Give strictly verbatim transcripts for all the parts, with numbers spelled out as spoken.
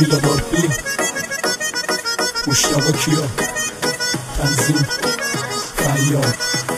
میلا باربی، مشتاق کیا، تنظیم فریاد.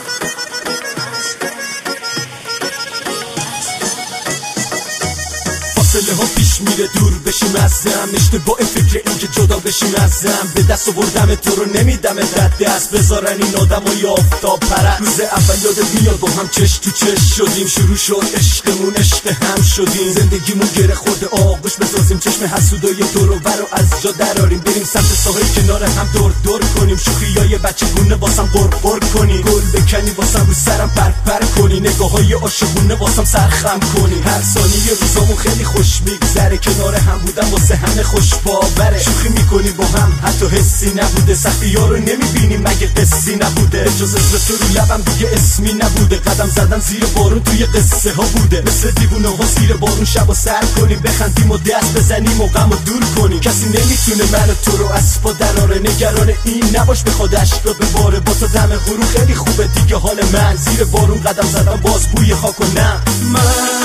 فاصله ها پیش میره دور بشیم ازم، اشتباه فکر این که جدا بشیم ازم. به دست آوردم تو رو نمیدم رد دست، بذارن این آدم ها آفتاب پرست. روز اول یادت میاد با هم چش تو چش شدیم، شروع شد عشقمون عشق هم شدیم. زندگیمون گره خورده آغوش بسازیم، چشم حسودای دور و بر رو از جا دراریم. بریم سمت ساحل کنار هم دور دور کنیم، شوخیای بچه گونه واسم قرقر کنی، گل بکنی واسم رو سرم پر پر کنی، نگاههای عاشقونه واسم سرخم کنی. هر ثانیه روزامون خیلی خوش میگذره، کنار هم بودم واسه همه خوش باوره. شوخی میکنی با هم حتی حسی نبوده، سختی ها رو نمیبینیم مگه قصی نبوده. جز اسم تو رو لبم دیگه اسمی نبوده، قدم زدن زیر بارون توی قصه ها بوده. مثل دیوونه ها زیر بارون شب و سر کنیم، بخندیم و دست بزنیم و غم و دور کنیم. کسی نمیتونه من تو رو از پا دراره، نگران این نباش بخواد اشکا بباره. با تو دم غروب خیلی خوبه دیگه حال من، زیر بارون قدم زدم باز بوی خاک و نم. من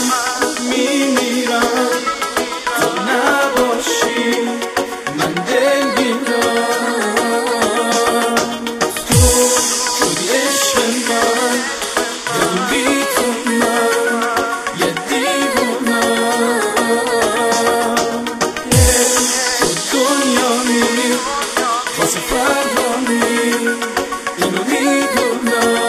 میمیرم تو نباشی، من دلگیرم تو شدی عشق من، یادم بی تو من یه دیوونم. تو دنیا میری واسه فردانی، اینو میدونم.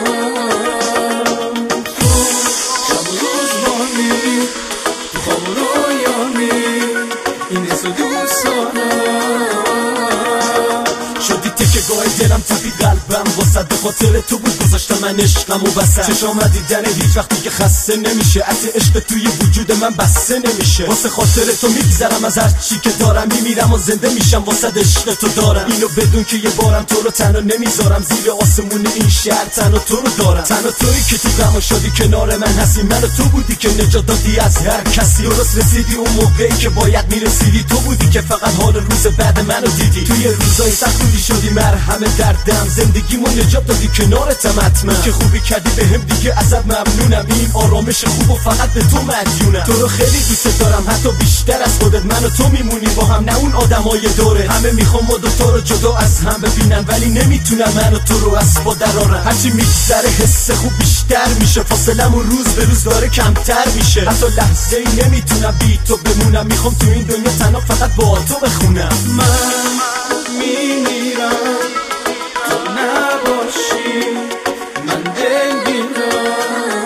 شدی تکه گاه دلم تپید قلبم، واسه به خاطر تو بود گذاشتم من عشقم و بسر. چشام دیدن هیچ وقتی که خسته نمیشه، عطر عشق توی وجود من بسته نمیشه. واسه خاطر تو میگذرم از هر چی که دارم، میمیرم و زنده میشم واسه عشق تو دارم. اینو بدون که یه بارم تو رو تنها نمیذارم، زیر آسمون این شهر تنها تو رو دارم. تنها تویی که تو غم شدی کنار من هستی، من تو بودی که نجات دادی از هر کسی. درست رسیدی اون موقعی که باید میرسیدی، تو بودی که فقط حال روز بعد منو دیدی. توی روزای سخت شدی مرهم دردم، زندگیمو نجات دادی کنارتم حتما. که خوبی کردی بهم دیگه ازت ممنونم، این آرامش خوب و فقط به تو مدیونم. تو رو خیلی دوست دارم حتی بیشتر از خودت، من و تو میمونی با هم نه اون آدمای دوره. همه میخوام ما دوتا رو جدا از هم ببینن، ولی نمیتونم من و تو رو از پا درارم. هرچی میگذره حس خوب بیشتر میشه، فاصلمون روز به روز داره کمتر میشه. حتی لحظه ای نمیتونم بی تو بمونم، میخوام تو این دنیا تنها فقط با تو بخونم. من میمیرم تو نباشی، من دلگیرم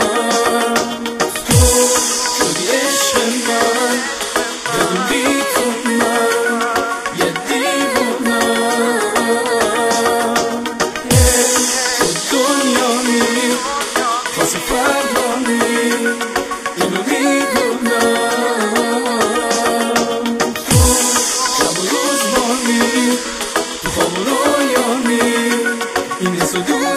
تو شدی عشق من، یادم بی تو من یه دیوونم. تو دنیا میری واسه فردانی، اینو میدونم. تو خواب و رویا می، این